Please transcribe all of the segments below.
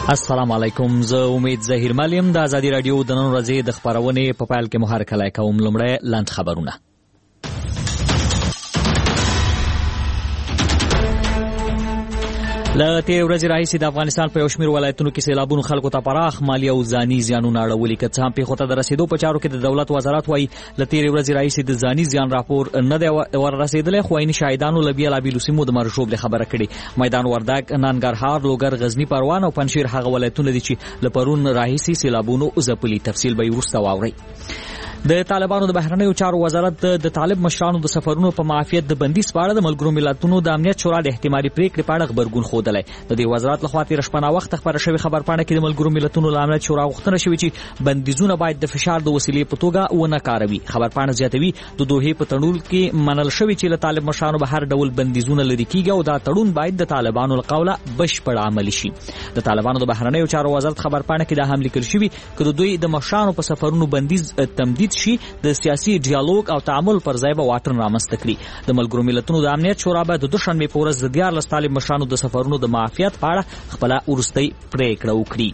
السلام علیکم. زه امید ظهیر ملیم د آزادی رادیو د نن ورځې د خبرونې په پیل کې مو هرکلی کوم. لومړی لنډ خبرونه. له تېرې ورځې راهیسې د افغانستان په یو شمېر ولایتونو کې سیلابونو خلکو ته پراخ مالي او ځاني زیانونه اړولي. که څه هم پېښو ته د رسېدو په چارو کې د دولت وزارت وایي له تېرې ورځې راهیسې د ځاني زیان راپور نه دی وررسېدلی، خو عیني شاهدانو له بېلابېلو سیمو د مرګ ژوبلې خبره کړې. میدان وردګ، ننګرهار، لوګر، غزني، پروان او پنجشیر هغه ولایتونه دي چې له پرون راهیسې سیلابونو ځپلي. تفصیل به یې وروسته واورئ. د طالبانو د بهرنیو چارو وزارت د طالب مشرانو د سفرونو په معافیت د بندیز په اړه د ملګرو ملتونو د امنیت شورا د احتمالي پریکړې په اړه غبرګون ښودلی. د دې وزارت لخوا تېره شپه ناوخته خپره شوې خبرپاڼه کې د ملګرو ملتونو له امنیت شورا غوښتنه شوې چې بندیزونه باید د فشار د وسیلې په توګه ونه کاروي. خبرپاڼه زیاتوي د دوحې په تړون کې منل شوي چې له طالب مشرانو به هر ډول بندیزونه لرې کیږي او دا تړون باید د طالبانو له قوله بشپړ عملي شي. د طالبانو د بهرنیو چارو وزارت خبرپاڼه کې دا هم لیکل شوي چې د دوی د مشرانو په سفرونو بندیز تمدید شي، د سیاسي ډیالوګ او تعامل پر ځای به واټن رامنځته کړي. د ملګرو ملتونو د امنیت شورا به د دوشنبې په ورځ د 14 طالب مشرانو د سفرونو د معافیت په اړه خپله وروستۍ پریکړه وکړي.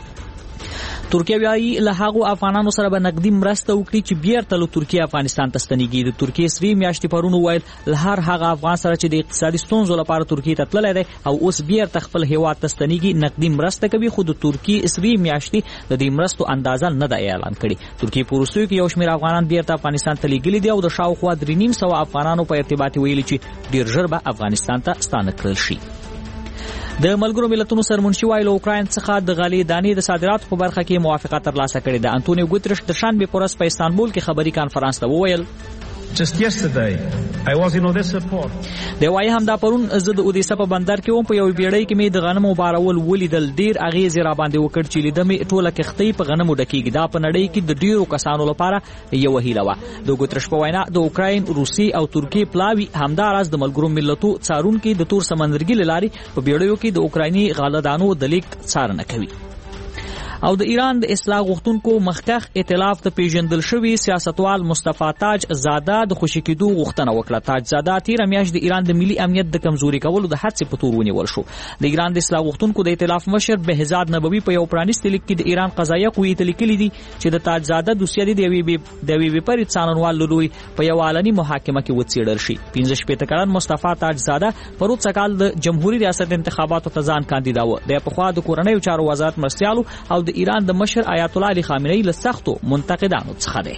ترکیه وایي له هغو افغانانو سره به نقدي مرسته وکړي چې بیرته له ترکیه افغانستان ته ستنېږي. د ترکیې سرې میاشتې پرون وویل له هر هغه افغان سره چې د اقتصادي ستونزو لپاره ترکیې ته تللی دی او اوس بیرته خپل هیواد ته ستنېږي نقدي مرسته کوي، خو د ترکیې سرې میاشتې د دې مرستو اندازه نه ده اعلان کړې. ترکیې په وروستیو کې یو شمېر افغانان بیرته افغانستان ته لیږلي دي او د شاوخوا 3,500 افغانانو په ارتباط ویلي چې ډېر ژر به افغانستان ته ستانه کړل شي. د ملګرو ملتونو سرمنشي وایي له اوکراین څخه د غلې دانې د صادراتو په برخه کې موافقه ترلاسه کړې ده. انټونیو ګوترش د شنبې په ورځ په استانبول کې خبري کانفرانس ته وویل Just yesterday I was in Odessa port. دی وایي همدا پرون زه د اودیسا په بندر کې وم، په یو بیړۍ کې مې د غنمو بارول ولیدل، ډیر اغیز را باندې وکړ چې لیدم ټوله کښتۍ په غنمو ډکېږي. دا په نړۍ کې د ډیرو کسانو لپاره یو هیله وه. د ګوترش په وینا د اوکراین، روسي او ترکیې پلاوي همداراز د ملګرو ملتونو څارونکي د تور سمندرګي له لارې په بیړیو کې د اوکرایني غالدانو د لیږد څارنه کوي. او د ایران د اصلاح غوښتونکو مخکښ ائتلاف ته پیژندل شوی سیاستوال مصطفی تاج زاده د خوشي کېدو غوښتنه وکړه. تاج زاده تېره میاشت د ایران د ملي امنیت د کمزوري کولو د هڅې په تور ونیول شو. د ایران د اصلاح غوښتونکو د ائتلاف مشر بهزاد نبوي په یو پرانیستي لیک کې د ایران قضایه قوې ته لیکلي دي چې د تاج زاده دوسیه د یوې وپاري څارنوال له لوري په یو علني محاکمه کې وڅېړل شي. 15 کلن مصطفی تاج زاده پروت سکال د جمهوریت ریاست انتخاباتو ته ځان کاندیدا و. د پخوا د کورنیو چارو وزارت مرستیالو او د ایران د مشر آیت الله علی خامنه‌ای له سختو منتقدانو څخه دی.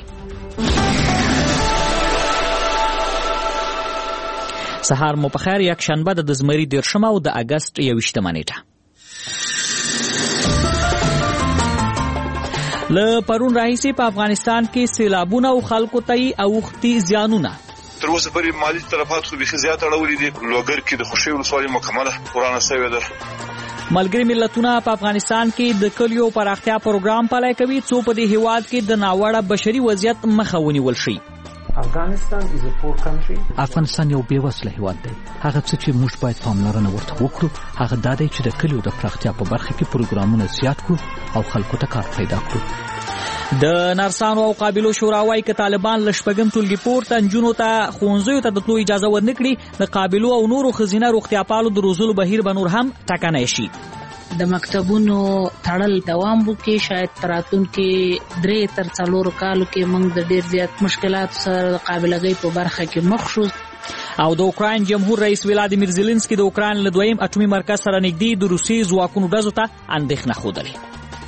سهار مو په خیر. یک شنبه د زمری 10 او د اگست 21 نیټه. له پرون راهیسې په افغانستان کې سیلابونه او خلکو ته اوښتي زیانونه تر اوسه پورې مالی تلفات خو بيخي زیات اړولي دي. لوګر کې د خوشي ولسوالۍ مکمله ورانه شوې ده. ملګري ملتونه په افغانستان کې د کلیو پراختیا پروګرام پلی کوي څو په دې هیواد کې د ناوړه بشري وضعیت مخه ونیول شي. افغانستان یو بې وسله هیواد دی. هغه څه چې موږ باید پاملرنه ورته وکړو هغه دا دی چې د کلیو د پراختیا په برخه کې پروګرامونه زیات کړو او خلکو ته کار پیدا کړو. د نرسانو او قابلو شورا وایي که طالبان له شپږم ټولګي پورته نجونو ته ښوونځیو ته د تلو اجازه ورنکړي د قابلو او نورو ښځینه روغتیاپالو د روزلو بهیر به نور هم ټکنی شي. د مکتبونو تړل دوام وکړي. شاید راتلونکي 3 تر 4 کالو کې موږ د ډېر زیات مشکلاتو سره د قابلګۍ په برخه کې مخ شو. او د اوکراین جمهور رئیس ولادیمیر زيلنسکي د اوکراین له دویم اټومي مرکز سره نږدې د روسي ځواکونو ډزو ته اندېښنه ښودلې.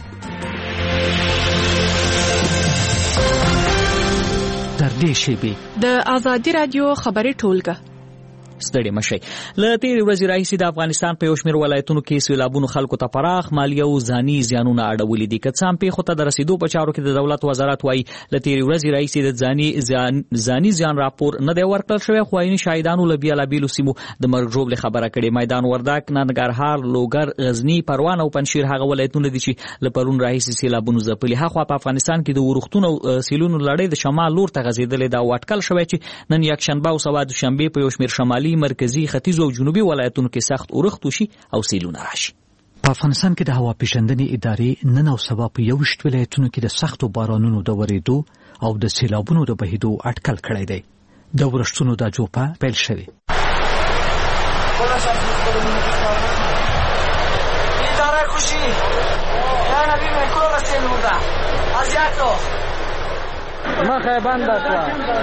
در دې شیبې د آزادی رادیو خبري ټولګه ستړي مشي. له تېرې ورځې راهیسې د افغانستان په یو شمېر ولایتونو کې سیلابونو خلکو ته پراخ مالي او ځاني زیانونه اړولي دي. که څه هم پېښو ته د رسېدو په چارو کې د دولت وزارت وایي له تېرې ورځې راهیسې د ځاني زیان راپور نه دی ورکړل شوی، خو عیني شاهدانو له بېلابېلو سیمو د مرګ ژوبلې خبره کړې. میدان وردګ، ننګرهار، لوګر، غزني، پروان او پنجشیر هغه ولایتونه دي چې له پرون راهیسې سیلابونو ځپلي. هاخوا په افغانستان کې د ورښتونو او سیلونو لړۍ د شمال لور ته غځېدلې ده او اټکل شوی چې نن یکشنبه او سبا دوشنبې په یو شمېر شمالي، مرکزي، ختیځ او جنوبي ولایتونو کې سخت اورښت وشي او سیلونه راشي. په افغانستان کې د هوا پیژندنې ادارې نن او سبا په 21 ولایتونو کې د سختو بارانونو د ورېدو او د سیلابونو د بهیدو اټکل کړی دی. د ورښتونو د جوپه پیل شوی. اداره خوشي مخه بنده شوه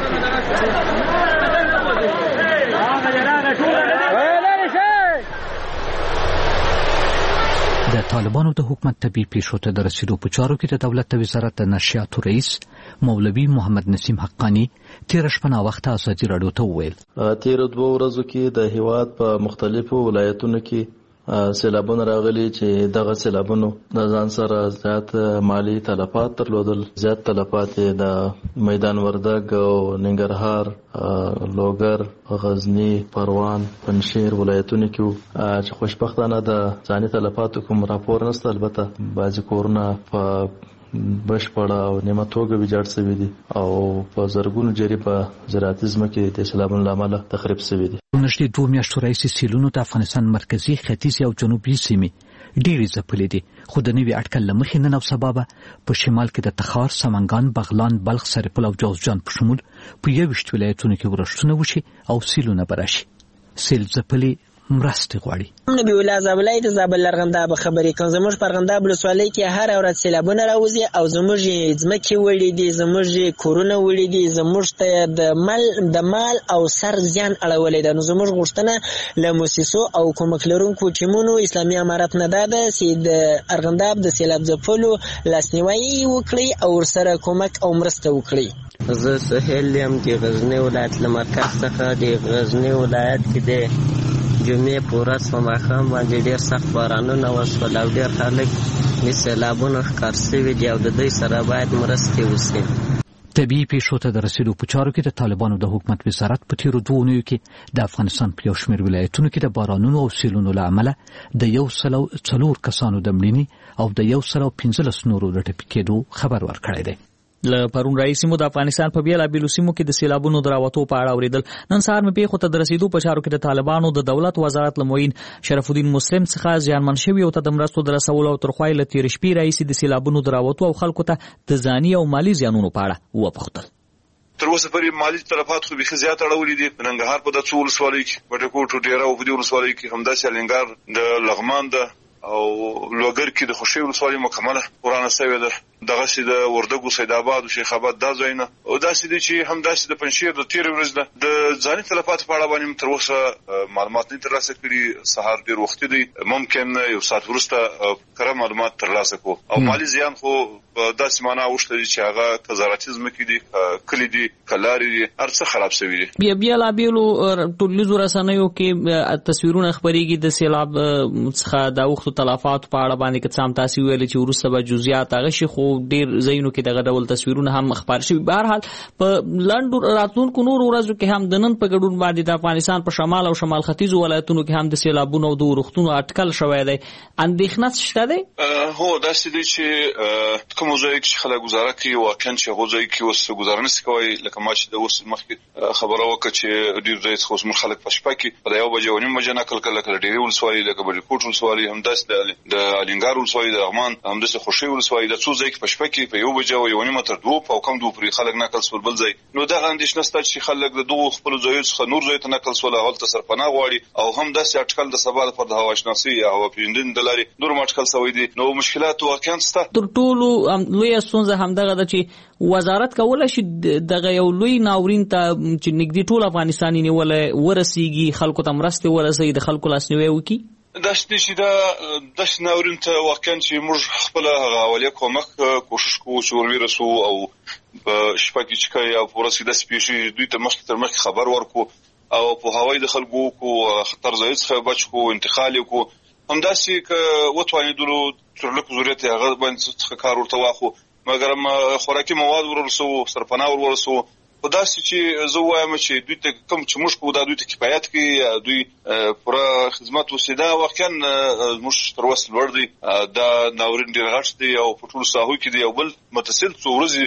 د طالبانو د حکومت طبي پیښو ته د رسیدو په چارو کې د دولت وزارت د نشریاتو رئیس مولوي محمد نسیم حقانی تیر شپه وخت ازادي راډیو ته وویل تیر 2 ورځو کې د هیواد په مختلفو ولایتونو کې سیلابونه راغلي چې دغه سیلابونو د ځان سره زیات مالی تلفات درلودل. زیات تلفات د میدان وردګ او ننګرهار، لوګر، غزنی، پروان، پنجشیر ولایتونو کې چې خوشبختانه د ځاني تلفاتو کوم راپور نشته. البته بعضی کورونه په بشپړه او نیمه توګه ویجاړ شوي دي او په زرګونو جری په زراعتي ځمکې د سیلابونو له امله تخریب شوي دي. نږدې 2 میاشتو راهیسې سیلونو د افغانستان مرکزي، ختیځ او جنوبي سیمې ډېرې ځپلې دي، خو د نوي اټکل له مخې نن او سبا به په شمال کې د تخار، سمنګان، بغلان، بلخ، سرپل او جوزجان په شمول په 21 ولایتونو کې ورښتونه وشي او سیلونه به راشي. سیل ځپلې مرستې غواړي. نبی الله زابلای د زابل لرغنداب خبرې کوم. زموږ پرغنداب ولسوالۍ کې هر ورځ سیلابونه راوځي او زموږ ځمکې وړي دي، زموږ کورونه وړي دي، زموږ ته د مال او سر زیان اړولې ده. نو زموږ غوښتنه له موسسو او کومک لرونکو ټیمونو اسلامي امارت نه ده چې د ارغنداب د سیلاب ځپلو لاسنیوي وکړي او ورسره کومک او مرسته وکړي. زه سهیل یم د غزنی ولایت له مرکز څخه. د غزنی ولایت کې د جمعې په ورځ په ماښام باندې ډېر سخت بارانونه وشول او ډېر خلک د سیلابونو ښکار شوي دي او د دوی سره باید مرستې وشي. طبیعي پیښو ته د رسیدو په چارو کې د طالبانو د حکومت وزارت په تیرو 2 اونیو کې د افغانستان په یو شمېر ولایتونو کې د بارانونو او سیلونو له امله د 104 کسانو د مړینې او د 115 نورو د ټپي کېدو خبر ورکړی دی. له پرون راهیسې مو د افغانستان په بیلابیلو سیمو کې د سیلابونو د راوتو په اړه اورېدل. نن سهار مې پیښو ته د رسیدو په چارو کې د طالبانو د دولت وزارت له معین شرف الدین مسلم څخه زیانمن شوي او ته د مرستو د رسولو او تر خوا یې له تېرې شپې راهیسې د سیلابونو د راوتو او خلکو ته د ځاني او مالي زیانونو په اړه وپوښتل. تر اوسه پورې مالی تلفات خو بیخي زیات اړولي دي. ننګرهار په دغه ولسوالۍ کې، بټکوټ، ډیره او په دې ولسوالۍ کې، همداسې الینګار، د لغمان ده او لوګر کې د خوشي ولسوالۍ مکمله ورانه شوې ده. دغه سي د وردګو، سید آباد او شیخ آباد دا ځایونه او داسې دي چې همداسې د پنجشیر د تیر ورځ ده د ځاني تلفات په اړه باندې تر اوسه معلومات نه ترلاسه کړي. سهار ډیر وخت دی، ممکن یو ساعت وروسته کره معلومات ترلاسه کو او مالی زیان خو داسې معنا وشته چې هغه تزاراتي ځمکې دي، کلی دي، کلاري دي، هر څه خراب شوي دي. بیا لا بیلو ټولنیزو رسنیو کې تصویرونه خبرېږي د سیلاب څخه د اوښتو تلفاتو په اړه باندې که څه هم تاسې ویلې چې وروسته به جزئیات هغه شي، خو ډېر ځایونو کې دغه ډول تصویرونه هم خپاره شوي. بهرحال په لنډو راتلونکو نورو ورځو کې هم د نن په ګډون باندې د افغانستان په شمال او شمال ختیځو ولایتونو کې هم د سیلابونو او د ورښتونو اټکل شوی دی. اندېښنه شته دی؟ هو داسې دی چې کوم ځای کې خلک گزاره کوي، واقعا چې هغه ځای کې اوس گزاره نشي کوي. لکه ما چې د اوس مخکې خبره وکړه چې ډېر ځای څخه اوس موږ خلک په شپه کې په 1 بجې او 9 بجې نقل کړل، لکه ډېری ولسوالۍ، لکه بټکوټ ولسوالۍ، همداسې د الینګار ولسوالۍ، د لغمان، همداسې خوشي ولسوالۍ، د څو ځای کې په شپه کې په 1 بجې او 9 تر 2 او کم 2 پورې خلک نقل سول بل ځای. نو دغه اندېښنه شته چې خلک د دوه خپل ځایونو څخه نور ځای ته نقل سول، هلته سرپناه غواړي او همداسې اټکل د سبا لپاره د هوا شناسي او پیژندنې د لارې نور اټکل شوی دي. نو مشکلات واقعا شته. تر ټولو لویه ستونزه همدغه ده چې وزارت کولی شي دغه یو لوی ناورین ته چې نږدې ټول افغانستاني نیولې ورسیږي، خلکو ته مرستې ورسوي، د خلکو لاسنیوی وکړي. داسې چې دا داسې ناورین ته واقعا چې موږ خپله هغه اولیه کومک کوشش کوو چې ورسو او په شپه کې چې کوي او په ورځ کې داسې پیښې دوی ته مخکې تر مخکې خبر ورکړو او په هوایي د خلکو وکړو، خطر ځایونو څخه بچ کړو، انتقال یې وکړو. همداسې که وتوانېدلو تر لږ ضرورت یې هغه باندې څخه کار ورته واخلو، مګر خوراکي مواد ورسوو، سرپناه ورسوو. خو داسې چې زه وایم چې دوی ته کوم چې موږ کوو دا دوی ته کفایت کوي، دوی پوره خدمت وسي. دا واقعا موږ تر اوسه لوړ دی. دا ناورین ډېر غټ دی او په ټولو ساحو کې دی او بل متصل څو ورځې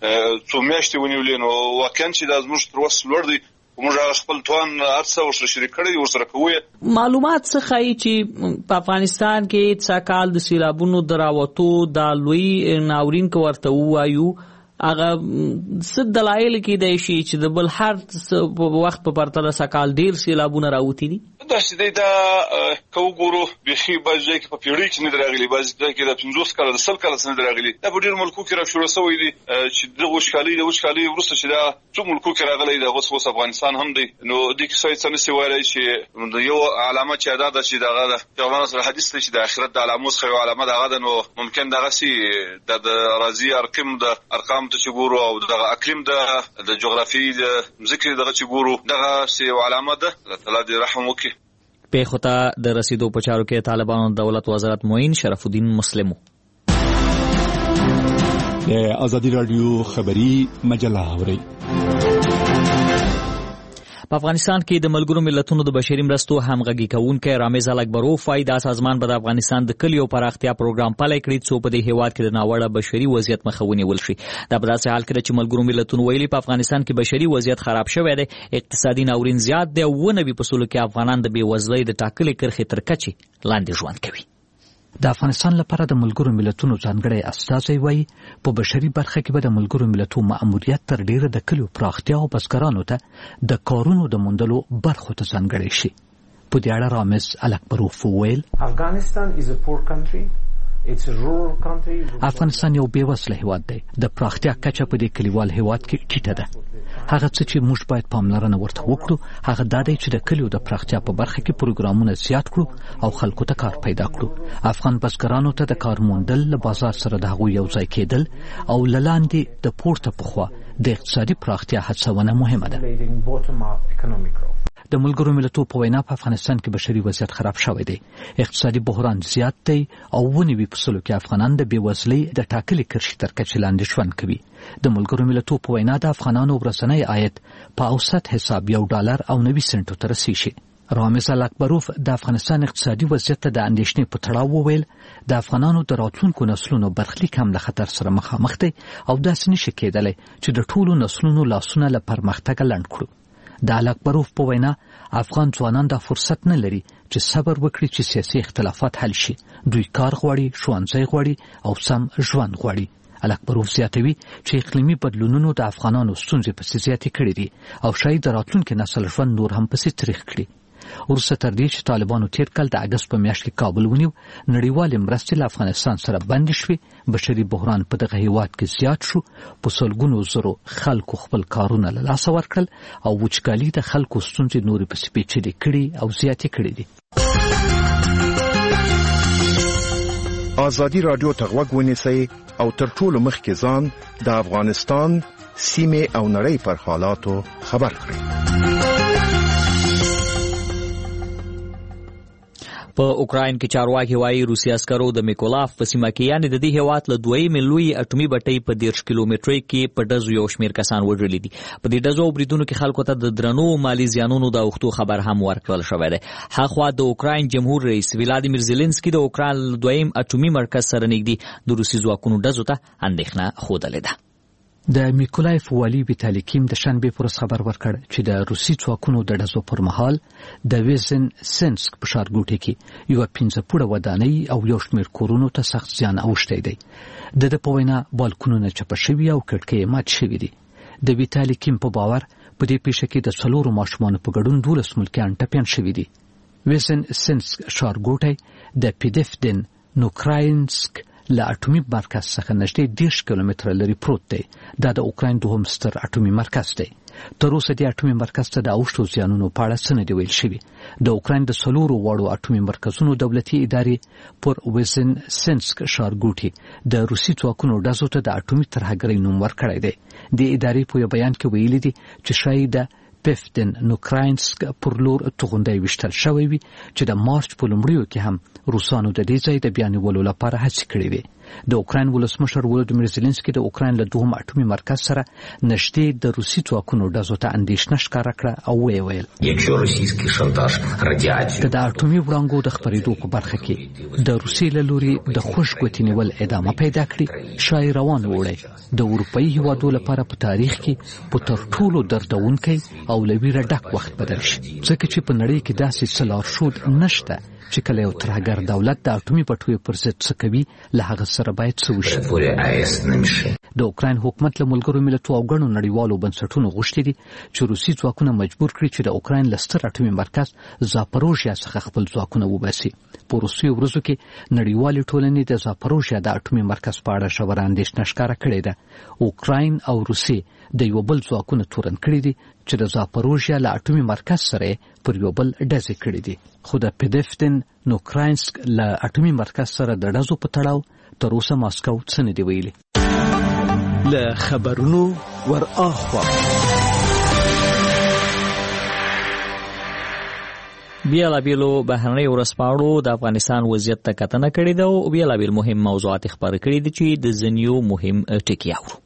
څو میاشتې ونیولې. نو واقعا چې دا زموږ تر اوسه لوړ دی. موږ خپل توان ارڅه ورسره شریک کړی ورسره کوو. معلومات څه ښایي چې په افغانستان کې څه کال د سیلابونو د راوتو دا لوی ناورین که ورته ووایو هغه څه دلایل کېدای شي چې د بل هر وخت په پرتله سږ کال ډېر سیلابونه راوتي دي؟ دا چې دا کوګورو بخي باځي کې په پیړۍ کې نه راغلي باځي کې د 50 کال د 100 کال سره راغلي دا په ډیر ملکو کې را شروع شوی دي چې د وشکالي ورسته چې دا څو ملکو کې راغلي د اوس افغانستان هم دی نو د کې څه څه وایي چې یو علامه چې ادا ده چې دا پیغمبر سره حدیث ته چې د آخرت د علامو څخه یو علامه ده نو ممکن دغه سي د راضي ارقام ته چې ګورو او د اقلیم د جغرافي د ذکر دغه چې ګورو دغه سي علامه ده الله تعالی دې رحم وکړي. په خطا د رسیدو په چارو کې طالبانو دولت وزارت معین شرف الدین مسلمو د ازادي رادیو خبری مجله اوري. په افغانستان کې د ملګرو ملتونو د بشري مرستو همغږي کوونکی رامز الکبروف وايي دا سازمان به د افغانستان د کلیو پراختیا پروګرام پلی کړي څو په دې هیواد کې د ناوړه بشري وضعیت مخه ونیول شي. دا په داسې حال کې چې ملګرو ملتونو ویلي په افغانستان کې بشري وضعیت خراب شوی دی، اقتصادي ناورین زیات دی او 90% کې افغانان د بېوزلۍ د ټاکلې کرښې تر کچې لاندې ژوند کوي. د افغانستان لپاره د ملګرو ملتونو ځانګړی استازی وایي په بشري برخه کې به د ملګرو ملتونو مأموریت تر ډیره د کلیو پراختیا او بزګرانو ته د کارونو د موندلو برخو ته ځانګړی شي. په دې اړه رامز الکبروف وویل افغانستان یو بېوزله هیواد دی. د پراختیا کچه په دې کلیوال هیواد کې ټیټه ده. هغه څه چې موږ باید پاملرنه ورته وکړو هغه دا دی چې د کلیو د پراختیا په برخه کې پروګرامونه زیات کړو او خلکو ته کار پیدا کړو. افغان بزګرانو ته د کار موندل له بازار سره د هغوی یو ځای کېدل او له لاندې د پورته پخوا د اقتصادي پراختیا هڅونه مهمه ده. د ملګرو ملتونو په وینا په افغانستان کې بشري وضعیت خراب شوی دی، اقتصادي بحران زیات دی او 90% کې افغانان د بېوزلۍ د ټاکلې کرښې تر کچې لاندې ژوند کوي. د ملګرو ملتونو په وینا د افغانانو ورځنی عاید په اوسط حساب $1.90 ته رسیږي. رامز الکبروف د افغانستان اقتصادي وضعیت ته د اندېښنې په تړاو وویل د افغانانو د راتلونکو نسلونو برخلیک هم له خطر سره مخامخ دی او داسې نشي کېدلی چې د ټولو نسلونو لاسونه له پرمختګه لنډ کړو. د الکبروف په وینا افغان ځوانان دا فرصت نه لري چې صبر وکړي چې سیاسي اختلافات حل شي. دوی کار غواړي، ښوونځی غواړي او سم ژوند غواړي. الکبروف زیاتوي چې اقلیمي بدلونونو د افغانانو ستونزې پسې زیاتې کړې دي او شاید د راتلونکي نسل ژوند نور هم پسې تریخ کړي. وروسته تر دې چې طالبانو تیر کال د اګست په میاشت کې کابل ونیو، نړیوالې مرستې له افغانستان سره بندې شوې، بشري بحران په دغه هیواد کې زیات شو، په سلګونو زرو خلکو خپل کارونه له لاسه ورکړل او وچکالي د خلکو ستونزې نورې پسې پیچلې کړي او زیاتې کړي دي. ازادي رادیو ته غوږ ونیسئ او تر ټولو مخکې ځان د افغانستان سیمې او نړۍ پر حالاتو خبر کړئ. په اوکراین کې چارواکي وایي روسي عسکرو د میکولاف په سیمه کې یعنې د دې هیواد له 2 لوی اټومي بټۍ په 10 کیلومترۍ کې په ډزو یو شمېر کسان وژلي دي. په دې ډزو او بریدونو کې خلکو ته د درنو مالي زیانونو د اوښتو خبر هم ورکړل شوی دی. هاخوا د اوکراین جمهور رئیس ولادیمیر زيلنسکي د اوکراین له 2 اټومي مرکز سره نږدې د روسي ځواکونو ډزو ته اندېښنه ښودلې ده. د میکولایف والی ویتالی کیم د شنبې پر خبر ورکړ چې د روسي ځواکونو د ډزو پر مهال د ویزن سنسک په ښارګوټي کې یو 15 پوړه ودانۍ او یو شمېر کورونو ته سخت زیان اوښتی دی. د په وینا بالکونونه چپه شوي او کړکۍ مات شوي دي. د ویتالی کیم په باور په دې پیښه کې د 4 ماشومانو په ګډون 12 ملکیان ټپیان شوي دي. ویزن سنسک ښارګوټی د پیدفدن نوکراینسک له اټومي مرکز څخه نږدې 10 کیلومتره لري پروت دی. دا د اوکراین دوهم ستر اټومي مرکز دی. تر اوسه د اټومي مرکز ته د اوښتو زیانونو په اړه څه نه دي ویل شوي. د اوکراین د 4 وړو اټومي مرکزونو دولتي ادارې پر ویزن سنسک ښارګوټي د روسي ځواکونو ډزو ته د اټومي ترهګرۍ نوم ورکړی دی. د ادارې په یو بیان کې ویلي دي چې شاید د پیفدن نوکراینسک پر لور توغندۍ وشتل شوی وي چې د مارچ په لومړیو کې هم روسانو د دې ځای د بیا نیولو لپاره هڅې کړې وي. د اوکراین ولسمشر ولادیمیر زيلنسکي د اوکراین له دوهم اټومي مرکز سره نږدې د روسي ځواکونو ډزو ته اندېښنه ښکاره کړه او ویل د اټومي وړانګو د خپرېدو په برخه کې د روسي له لوري د خوش ګوتې نیول ادامه پیدا کړي شاید روان وړي د اروپایي هیوادو لپاره په تاریخ کې په تر ټولو دردونکي او له ویره ډک وخت بدل شي، ځکه چې په نړۍ کې داسې څه لارښود نشته چې کله یو ترهګر دولت د اټومي پټیو پر ضد څه کوي له هغه سره باید څه وشي. د اوکراین حکومت له ملګرو ملتونو او ګڼو نړیوالو بنسټونو غوښتي دي چې روسي ځواکونه مجبور کړي چې د اوکراین له ستر اټومي مرکز زاپاروژیا څخه خپل ځواکونه وباسي. په وروستیو ورځو کې نړیوالې ټولنې د زاپاروژیا د اټومي مرکز په اړه ژوره اندېښنه ښکاره کړې ده. اوکراین او روسیې د یو بل ځواکونه تورن کړي دي چې د زاپاروژیا له اټومي مرکز سره پر یو بل ډزې کړي دي. خو د پدفتن نوکراینسک له اټومي مرکز سره د ډزو په تړاو تر اوسه ماسکو څه نه دی ویلي. له خبرونو ور اخوا بیلابیلو بهرنۍ ورځپاڼو د افغانستان وضعیت ته کتنه کړې ده او بیلابیل مهم موضوعات خبرې کړې دي چې د ځینو مهم ټکي اورو.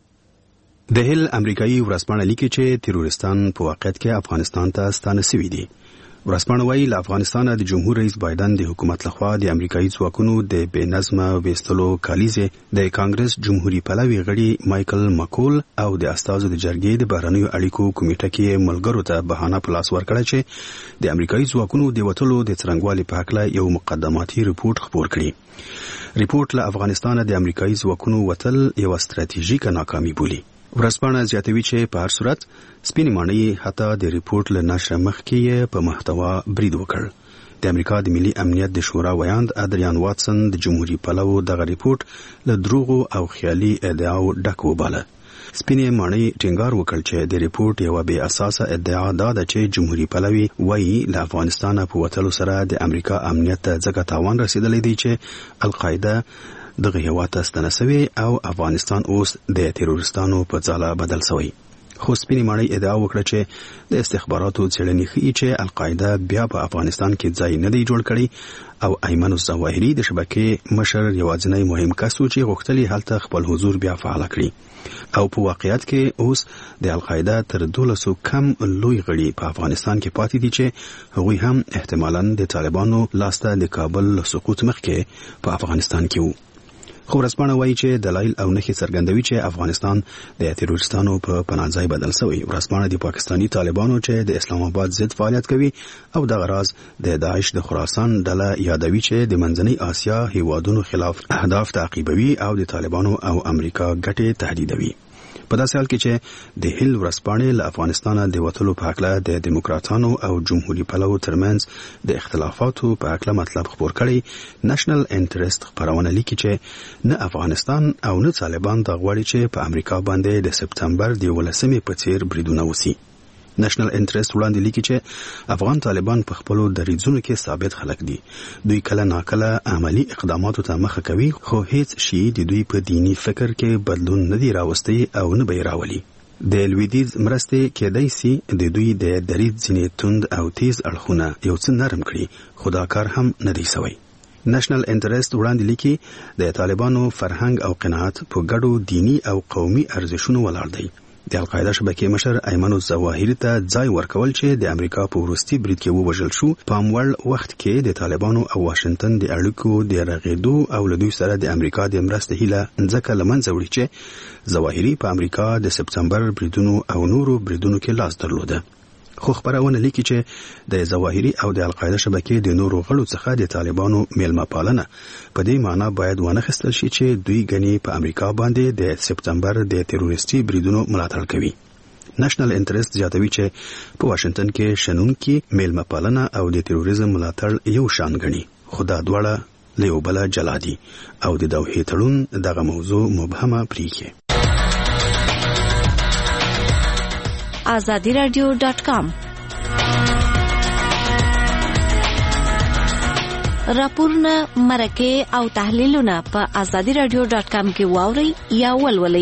د هل امریکایي ورځپاڼه لیکي چې تروریستان په واقعیت کې افغانستان ته ستانه شوي دي. ورځپاڼه وايي له افغانستان د جمهور رئیس بایدن د حکومت لخوا د امریکایي ځواکونو د بې نظمه ویستلو کالیزه د کانګرس جمهوریت پلوي غړي مایکل مکول او د استازو د جرګې د بهرنیو اړیکو کمیټه کې ملګرو ته بهانه په لاس ورکړه چې د امریکایي ځواکونو د وټلو د څرنګوالي په اړه یو مقدماتي ریپورت خپور کړي. ریپورت له افغانستان د امریکایي ځواکونو وټل یو ستراتیژیکه ناکامي بولي. ورځپاڼه زیاتوي چې په هر صورت سپینې ماڼۍ حتی د ریپورت له نشر مخکې په محتوا برید وکړ. د امریکا د ملي امنیت د شورا ویاند ادریان واتسن د جمهوریت پلوو دغه ریپورت له دروغو او خیالي ادعاو ډک وباله. سپینې ماڼۍ ټینګار وکړ چې د ریپورت یو بې اساسه ادعا ده چې جمهوریت پلوي وایي له افغانستان په وټلو سره د امریکا امنیت ته ځکه تاوان رسیدلی دی چې القاعده دغه هیواد ته ستنه شوی او افغانستان اوس د تروریستانو په ځاله بدل شوی. خو سپینې ماڼۍ ادعا وکړه چې د استخباراتو څېړنې ښیي چې القاعده بیا په افغانستان کې ځای نه دی جوړ کړی او ایمن الظواهري د شبکې مشر یوازینی مهم کس و چې غوښتلی هلته خپل حضور بیا فعال کړي او په واقعیت کې اوس د القاعده تر 1200 کم لوی غړي په افغانستان کې پاتې دي چې هغوی هم احتمالاً د طالبانو لاسته د کابل له سقوط مخکې په افغانستان کې وو. خو ورځپاڼه وایي چې دلایل او نښې څرګندوي چې افغانستان د تروریستانو په پناهځای بدل شوی. ورځپاڼه د پاکستاني طالبانو چې د اسلام آباد ضد فعالیت کوي او دغه راز د داعش د خراسان ډله یادوي چې د منځنۍ آسیا هیوادونو خلاف اهداف تعقیبوي او د طالبانو او امریکا ګټې تهدیدوي. په داسې حال کې چې د هل ورځپاڼې له افغانستان د وټلو په اړه د دیموکراتانو او جمهوریت پلوو ترمنځ د اختلافاتو په اړه مطلب خبر کړي. نېشنل انټرست خبرونه لیکي چې نه افغانستان او نه طالبان د غواړي چې په امریکا باندې د سپتمبر د 11مې په څیر بریدونه وسی. نېشنل انټرست وړاندې لیکي چې افغان طالبان په خپلو دریځونو کې ثابت خلک دي. دوی کله ناکله عملی اقداماتو ته مخه کوي خو هیڅ شی د دوی په دینی فکر کې بدلون نه دی راوستي او نه به راولي. د لویدیز مرستې کېدای شي د دوی د دریځ ځینې توند او تیز اړخونه یو څه نرم کړي خو دا کار هم نه دی شوی. نېشنل انټرست وړاندې لیکي د طالبانو فرهنګ او قناعت په ګډو دینی او قومي ارزښتونو ولاړ دی. د القاعده شبکې مشر ایمن الظواهري ته ځای ورکول چې د امریکا په وروستي برید کې ووژل شو په اموړ وخت کې د طالبانو او واشنگټن د اړیکو د رغېدو او له دوی سره د امریکا د مرستې هیله ځکه له منځه وړي چې ظواهري په امریکا د سپتمبر بریدونو او نورو بریدونو کې لاس درلوده. خو خبرونه لیکي چې د ظواهري او د القاعده شبکې د نورو غړو څخه د طالبانو میلمه پالنه په دې معنی باید وانخستل شي چې دوی غني په امریکا باندې د سپتمبر د تروریستي بریدونو ملاتړ کوي. نېشنل انټرست زیاتوي چې په واشنگټن کې شنونکي میلمه پالنه او د تروریزم ملاتړ یو شان غني خو دا دواړه له یو بل جلا دي او د دوحې تړون دغه موضوع مبهمه پریږي. azadiradio.com راپورونه مرکه او تحلیلونه په azadiradio.com کې واوري یا ولولئ.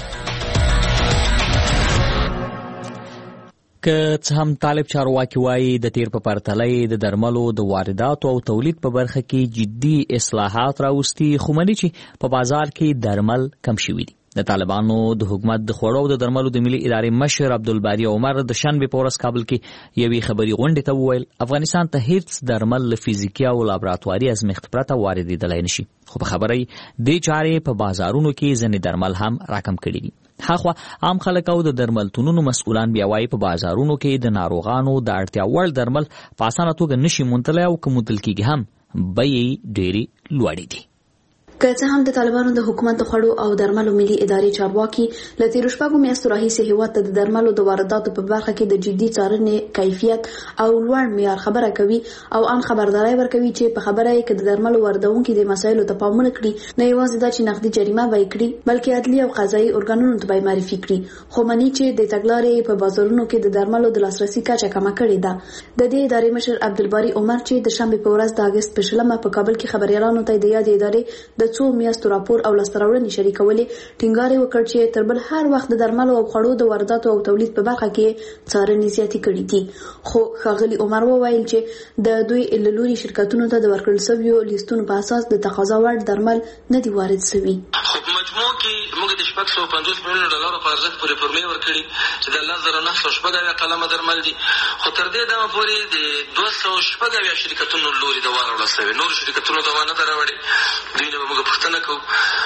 که څه هم طالب چارواکي وایي د تیر په پرتله د درملو د وارداتو او تولید په برخه کې جدي اصلاحات راوستي خو مني چې په بازار کې درمل کم شوي دي. د طالبانو د حکومت د خوړو او د درملو د ملي ادارې مشر عبدالباری عمر د شنبې په ورځ کابل کې یوې خبري غونډې ته وویل افغانستان ته هیڅ درمل له فزیکي او لابراتواري ازمېښت پرته واردېدلی نشي. خو په خبرې دې چارې په بازارونو کې ځینې درمل هم راکم کړي دي. هاخوا عام خلک او د درملتونونو مسؤلان بیا وایي په بازارونو کې د ناروغانو د اړتیا وړ درمل په اسانه توګه نشي موندلی او که موندل کېږي هم بیې ډېرې لوړې دي. که څه هم د طالبانو د حکومت د خوړو او درملو ملي ادارې چارواکي له تیرو شپږو میاشتو راهیسې هیواد ته د درملو د وارداتو په برخه کې د جدي څارنې کیفیت او لوړ معیار خبره کوي او ان خبرداري ورکوي چې په خبره یې کې د درملو واردونکو د مسایلو ته پام نه کړي، نه یوازې دا چې نقدي جریمه به کړي بلکې عدلي او قضایي ارګانونو ته به معرفي کړي. خو مني چې د تګلارې په بازارونو کې د درملو د لاسرسي کچه کمه کړې ده. د دې ادارې مشر عبدالباري عمر چې د شنبه په ورځ د اگست په 20 په کابل کې خبريالانو ته د یادې ادارې د څو میاشتو راپور او لستراوړنې شریکولې، ټینګار وکړ چې تر بل هر وخت د درملو او خوړو د وارداتو او تولید په برخه کې څارنې زیاتې کړې دي. خو ښاغلي عمر وویل چې د دوی لوري شرکتونو ته د ورکړل شویو لیستونو په اساس د تقاضا وړ درمل نه دي وارد شوي. خو په مجموع کې موږ د $650 میلیون په ارزښت پورې فورمې ورکړي چې د 1906 قلمه درمل دي. خو تر دې دمه پورې د 206 شرکتونو لوري د واروړل شوی، نور شرکتونو د وانه دراوړي. دوی نه موږ پوښتنه کوو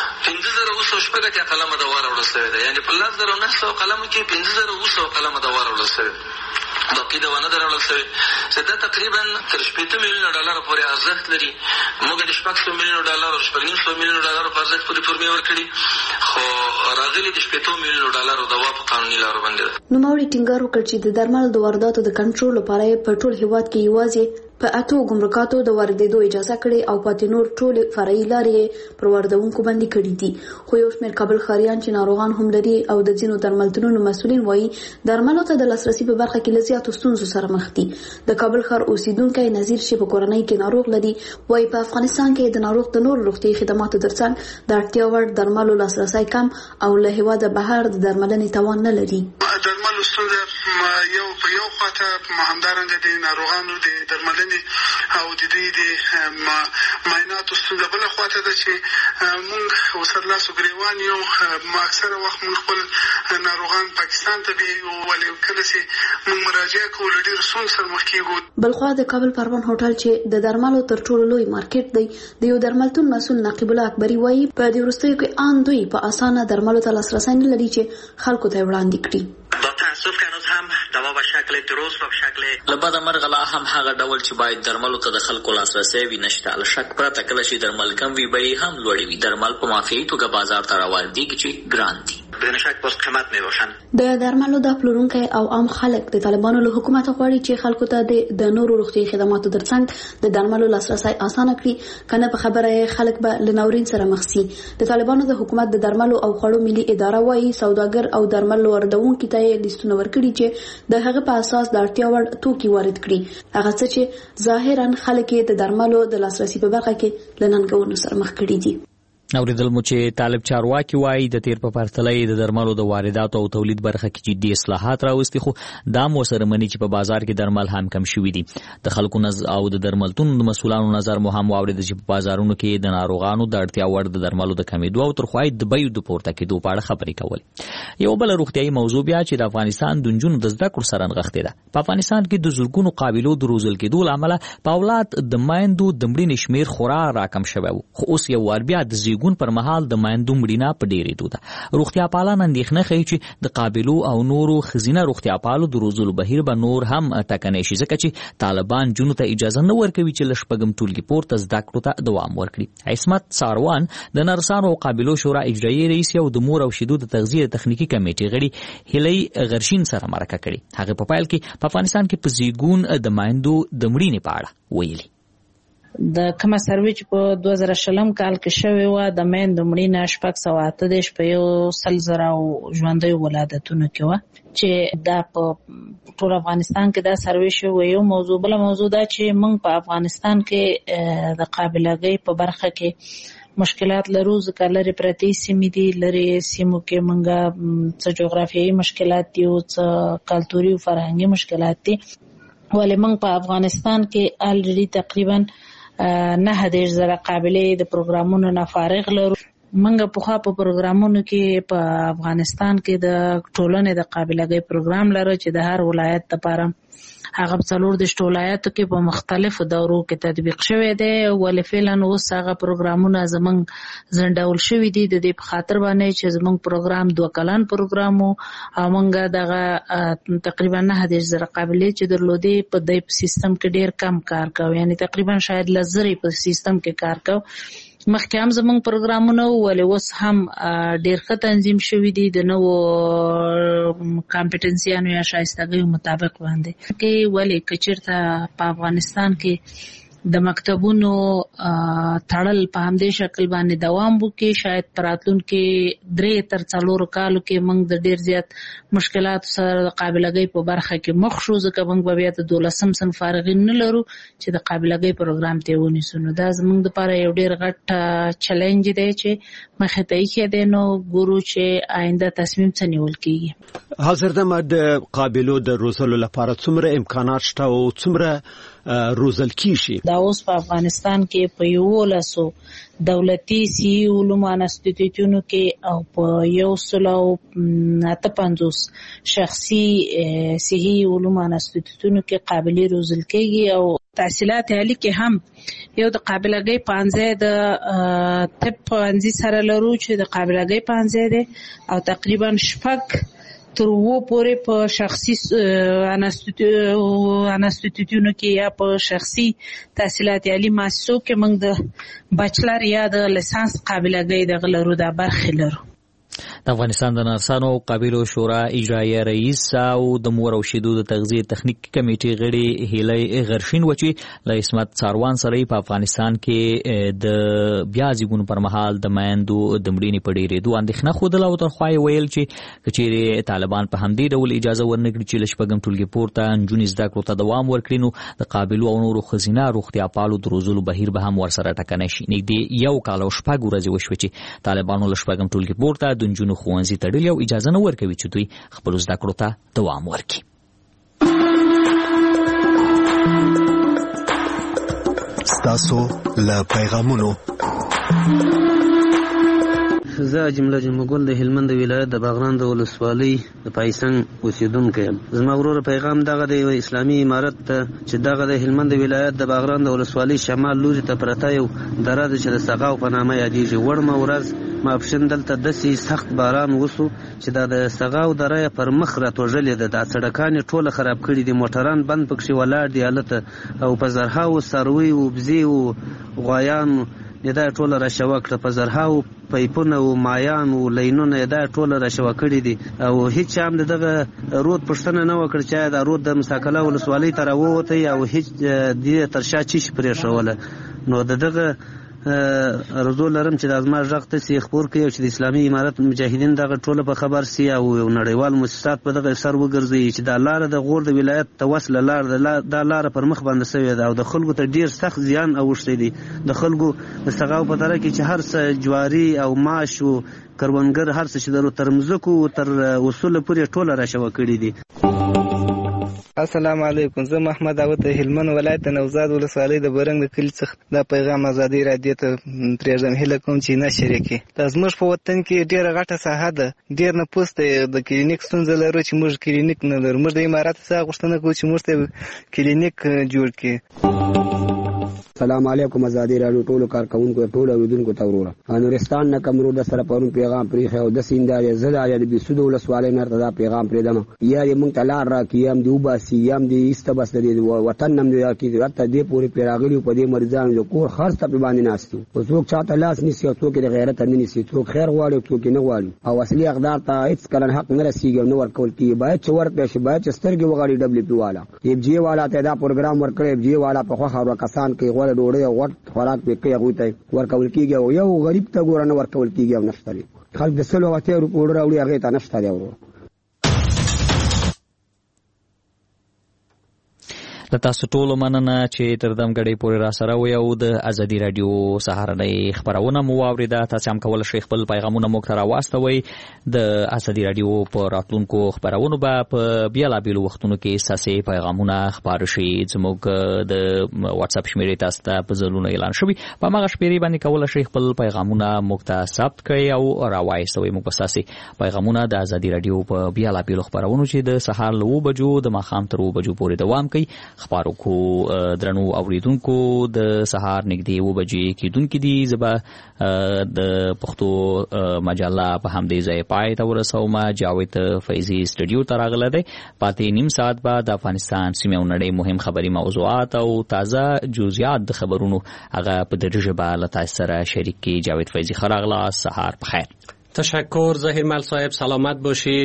50,206 قلمه د واروړل شوی ده، یعنی په 1900 قلمو کې 50,200 قلمه د واروړل شوی، باقي د وانه دراوړل شوی چې دا تقریبا تر $8 میلیون پورې ارزښت لري. موږ د $600 میلیون او $900 میلیون په ارزښت پورې فورمې ورکړي، خو راغلي د $8 میلیون دوا په قانوني لارو باندې ده. نوموړي ټینګار وکړ چې د درملو د وارداتو د کنټرول لپاره په ټول هیواد کې یوازې په 8 ګمرکاتو د واردېدو اجازه کړې او پاتې نور ټول فرعي لارې پر واردونکو باندې کړې دي. خو یو شمېر کابل ښاریان چې ناروغان هم لري او د ځینو درملتونونو مسؤلین وایي درملو ته د لاسرسي په برخه کې له زیاتو ستونزو سره مخ دي. د کابل ښار اوسیدونکی نظیر چې په کورنۍ کې ناروغ لري وایي په افغانستان کې د ناروغ د نورو روغتیايي خدماتو ترڅنګ د اړتیا وړ درملو لاسرسی کم او له هیواده بهر د درملنې توان نه لري. درملو ستونزه یو خواته همدارنګه د ناروغانو د درملنې او د دوی د معایناتو ستونزه بله خواته ده چې موږ ورسره لاس ګریوان یو. اکثره وخت موږ خپل ناروغان پاکستان ته بیایو، ولې کله چې موږ مراجعه کوو له ډېرو ستونزو سره مخ کېږو. بلخوا د کابل پروان هوټل چې د درملو تر ټولو لوی مارکیټ دی د یو درملتون مسؤل نقیب الله اکبري وایي په دې وروستیو کې ان دوی په اسانه درملو ته لاسرسی نه لري چې خلکو ته وړاندې کړي. با تاسف که هنوز هم دوا به شکل درست و به شکل لبد مرغ لا هم هغه ډول چې باید درملو ته د خلکو لاسرسی وي نشته. له شک پرته کله چې درمل کم وي بیې هم لوړې وي. درمل په معافیت توګه بازار ته راواردېږي چې ګران دي. بدون شک باز قیمت میباشن. د درملو د پلورونکي او عام خلک د طالبانو له حکومت غواړي چې خلکو ته د نورو روغتیايي خدماتو ترڅنګ د درملو لاسرسی اسانه کړي، کنه په خبره خلک به له ناورین سره مخ شي. د طالبانو د حکومت د درملو او خوړو ملي اداره وایي سوداګر او درمل واردونکو ته لیستونه ورکړي چې د هغه په اساس د اړتیا وړ توکي وارد کړي، هغه څه چې ظاهرا خلک د درملو د لاسرسي په برخه کې لننګونو سره مخ کړي دي. اوریدل مو چې طالب چارواکي وایي د تیر په پرتله د درملو د وارداتو او تولید برخه کې جدي اصلاحات راوستي، خو دا مو سره مني چې په بازار کې درمل هم کم شوي دي. د خلکو او د درملتونو د مسؤلانو نظر مو هم واورید چې په بازارونو کې د ناروغانو د اړتیا وړ د درملو د کمیدو او تر خوای د بیو د پورته کېدو په اړه خبرې کول. یو بل روغتیايي موضوع بیا چې د افغانستان د نجونو د زده کړو سره نغښتې ده. په افغانستان کې د زرګونو قابلو د روزل کېدو لامل په اولاد د مایندو د مړینې شمیر خورا راکم شوی و، خو اوس یو وار بیا د زیږون پر مهال د مایندو مړینه په ډېرېدو ده. روغتیا پالان اندېښنه ښیي چې د قابلو او نورو ښځینه روغتیا پالو د روزلو بهیر به نور هم ټکنی شي، ځکه چې طالبان جنو ته اجازه نه ورکوي چې له شپږم ټولګي پورته زده کړو ته دوام ورکړي. عصمت ساروان د نرسانو او قابلو شورا اجرایي رئیس او د مور او شیدو د تغذیه تخنیکی کمیټې غړي هیلۍ غرشین سره مرکه کړې. هغه په پیل کې په افغانستان کې په زیږون د مایندو د مړینې په اړه ویلي. د کومه سروې چې په 2020 کال کې شوی و د میندو مړینه 608 په 100,000 ژوندۍ ولادتونو کې و، چې دا په ټول افغانستان کې دا سروې شوی یو موضوع. بل موضوع دا چې موږ په افغانستان کې د قابلګۍ په برخه کې مشکلات لرو، ځکه لري پرتې سیمې دي، لري سیمو کې موږ څه جغرافیایي مشکلات دي او څه کلتوري او فرهنګي مشکلات دي. ولې موږ په افغانستان کې الریډي تقریبا 9,000 قابلې د پروګرامونو نه فارغ لرو. منګه په خوا په پروګرامونو کې په افغانستان کې د ټولنې د قابلیت پروګرام لرو چې د هر ولایت لپاره هغه څلور د ولایتو کې په مختلفو دورو کې تطبیق شوی دی ولې فعلا اوس هغه پروګرامونه زمونږ ځنډول شوي دي د دې په خاطر باندې چې زمونږ پروګرام 2 کلن پروګرام او موږ دغه تقریبا 9000 قابلیت چې درلودي په دې سیستم کې ډیر کم کار کوي یعنی تقریبا شاید لزري په سیستم کې کار کوي مخکې هم زمونږ پروګرامونه ولې اوس هم ډیر ښه تنظیم شوي دي د نوو کمپټنسیانو یا شایستګیو مطابق باندې کې ولې کچیرته په افغانستان کې د مکتبونو تړل په همدې شکل باندې دوام وکړي شاید راتلونکي 3 تر 4 کالو کې موږ د ډیر زیات مشکلات سره د قابلیت په برخه کې مخ شو ځکه موږ به بیا د 12 سن فارغین نه لرو چې د قابلیت پروګرام ته ونیسو نو دا زموږ لپاره یو ډیر غټ چیلنج دی چې مخې ته یې دی نو ګورو چې آینده تصمیم څه نیول کیږي حاضر دمه د قابلیت د روزلو لپاره څومره امکانات شته او څومره روزل کیږي دا اوس په افغانستان کې په 1100 دولتي سی علوم انسټیټیوټونو کې او په 150 شخصي صحي علوم انسټیټیوټونو کې قابلیت روزل کیږي او تحصیلات عالی کې هم یو د قابلیت پانځه د طب پانځه سره لرو چې د قابلیت پانځه ده او تقریبا شپږ تر وو پورې په شخصي انسټیټیوټونو کې یا په شخصي تحصیلات عالی مؤسسو کې موږ د بچلر یا د لیسانس قابلیت د غلرو د برخې لرو د افغانستان د نرسانو قبیلو شورا اجرایي رئیس او د مور او شیدو د تغذیه تخنیکی کمیټې غړي هیلې غرشین وچی ل اسمت څاروان سره په افغانستان کې د بیا زیګونو پر مهال د مایندو د مړینې په ډیرې دوه اندېښنه خوده لا تر خوای ویل چې کچېره طالبان په همدې ډول اجازه ورنکړي چې لشپګم ټولګي پورته انجونې زده کړو ته دوام ورکړي نو د قابلو او نورو خزینه روغتیا پالو دروزلو بهیر به هم ورسره ټکنه شي نږدې یو کال او شپږ ورځې وشوي چې طالبانو لشپګم ټولګي پورته د انجونو خوانزي تړلې او اجازه نه ورکوي چې دوی خپل زده کړو ته دوام ورکړي. ستاسو له پیغامونو زه جمله جمګل د هلمند ولایت د باغران د ولسوالۍ د پایسنګ اوسیدونکو یم. زما ورور پیغام دغه د اسلامي امارت چې دغه د هلمند ولایت د باغران د ولسوالۍ شمال لوري ته پرته یو دره د چې د سغاو په نامه یادېږي. وړمه ورځ ماپښین دلته داسې سخت باران وسو چې دا د سغاو دره پر مخ راټوژلې ده. دا سړکان ټوله خراب کړي دي، موټران بند پکښې ولاړ دي هلته او په زرهاو څاروي او بزې او غوایان دا ټوله راشوه کړه. په زرهاو پایپونه او مایان او لینونه دا ټوله راشوه کړي دي او هیڅ هم دغه رود پښتنه نه وکړ چې دا رود د مساکله ولسوالۍ ته راووتی او هیڅ د ترشا چی پرېښوله. نو دغه رضو لرم چې د ازما ژغ ته سي خبر کوي چې د اسلامي امارت مجاهدین دغه ټوله په خبر سي او نړیوال مؤسسات په دغه سر وګرځي چې د لار د غور د ولایت ته وصله لار د لار پر مخ باندې سوي ده او د خلکو ته ډیر سخت زیان اوښتي دي. د خلکو د سغاو په دره کې چې هر څه جواری او ماش او کروندګر هر څه چې درو تر مزکو تر وصول پورې ټوله راشوه کړي دي. السلام علیکم، زه محمد عوض هلمند ولایت نوزاد ولسوالۍ د برنګ د کلی څخه دا پیغام ازادي رادیو ته پرېږدم. هیله کوم چې نشر کړي. دا زموږ په وطن کې ډېره غټه ساحه ده، ډېر نفوس دی، د کلینیک ستونزه لرو چې موږ کلینیک نه لرو. موږ د امارات څخه غوښتنه کوو چې موږ ته کلینیک جوړ کړي. السلام علیکم ازادي رادیو ټولو کارکونکو ټولو اوریدونکو ته ورور نورستان نه کمرو د سره پرون پیغام پرې خو د سیندار زړه یا د بيسود ولسوالۍ نه دا پیغام پرې دم یا مونږ تلار را کیم دی وباسي یم دی استبس دی وطن نم دی کی راته دی پوری پیراغلی په دې مریضانو جو کور خرڅ ته باندې ناشتي او څوک چاته لاس نسی او څوک د غیرت نه نسی، څوک خیر غواړي څوک نه غواړي او اصلي اقدار ته هیڅ کله حق نه رسیږي نو ورکول کی باید چې ورته شي باید چې سترګې وغاړي دبليو پی والا ایف جی والا ته دا پروګرام ورکړي. ایف جی والا په خو خبره کسان کې غوړ ډوړې او خوراک په کې هغه ته ورکول کیږي او یو غریب ته ګور نه ورکول کیږي او نشته خلک د سلو غته روپور راوړي هغه ته نشته دی. د تاسو ټولو مننه چې تر دمګړې پورې را سره وي او د ازادي رادیو سهارنۍ خبرونه مو واوریده. تاسو هم کولای شئ خپل پیغامونه موږ ته راواستوئ. د ازادي رادیو په راتلونکو خبرونو به په بیلابیلو وختونو کې ساسي پیغامونه خبر شي. زموږ د واتس اپ شمیرې تاسو ته په ځلونو اعلان شوی. په هغه شمیرې باندې کولای شئ خپل پیغامونه موږ ته ثبت کړئ او راوایستوئ. موږ به ساسي پیغامونه د ازادي رادیو په بیلابیلو خبرونو چې د سهار له 9 بجو د ماښام تر 2 بجو پورې دوام کوي خبرو کو درنو اوریدونکو د سهار نږدې 2 بجې کېدونکې دي. زبا د پښتو مجله په همدې ځای پای ته ورسوم. جاوید فیضی سټوډیو ته راغلی دی. پاتې نیم ساعت بعد د افغانستان سیمې او نړۍ مهم خبري موضوعات او تازه جزئیات د خبرونو هغه په دری ژبه له تاسو سره شریک کی. جاوید فیضی خراغلا. سهار بخیر. تشکر ظهیر مل صاحب. سلامت باشید.